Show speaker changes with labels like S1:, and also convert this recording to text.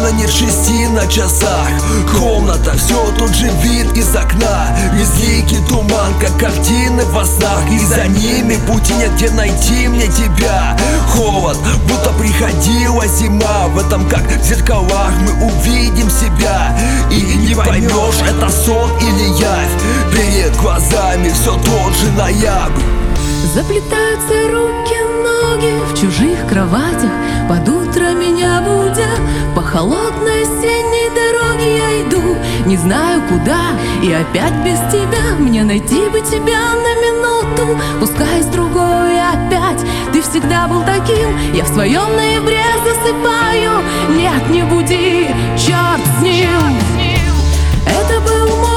S1: Словно нет 6 на часах. Комната, все тот же вид из окна. Безликий туман, как картины во снах. И за ними пути нет, где найти мне тебя. Холод, будто приходила зима. В этом, как в зеркалах, мы увидим себя. И не поймешь, это сон или явь. Перед глазами все тот же ноябрь.
S2: Заплетаются руки, ноги в чужих кроватях, под утро меня будя. По холодной осенней дороге я иду, не знаю куда, и опять без тебя. Мне найти бы тебя на минуту, пускай с другой опять. Ты всегда был таким, я в своем ноябре засыпаю. Нет, не буди, черт с ним. Это был мой